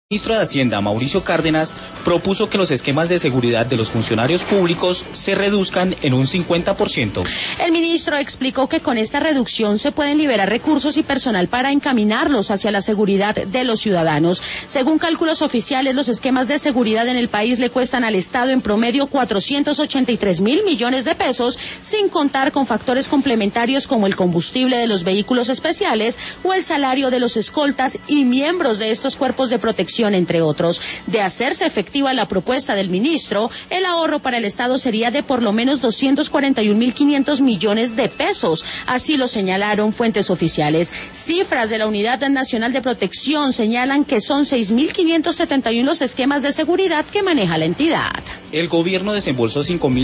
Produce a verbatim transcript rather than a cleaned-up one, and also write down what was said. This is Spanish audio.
El ministro de Hacienda, Mauricio Cárdenas, propuso que los esquemas de seguridad de los funcionarios públicos se reduzcan en un cincuenta por ciento. El ministro explicó que con esta reducción se pueden liberar recursos y personal para encaminarlos hacia la seguridad de los ciudadanos. Según cálculos oficiales, los esquemas de seguridad en el país le cuestan al Estado en promedio cuatrocientos ochenta y tres mil millones de pesos, sin contar con factores complementarios como el combustible de los vehículos especiales o el salario de los escoltas y miembros de estos cuerpos de protección, entre otros. De hacerse efectiva la propuesta del ministro, el ahorro para el Estado sería de por lo menos doscientos cuarenta y un mil quinientos millones de pesos. Así lo señalaron fuentes oficiales. Cifras de la Unidad Nacional de Protección señalan que son seis mil quinientos setenta y uno los esquemas de seguridad que maneja la entidad. El gobierno desembolsó cinco mil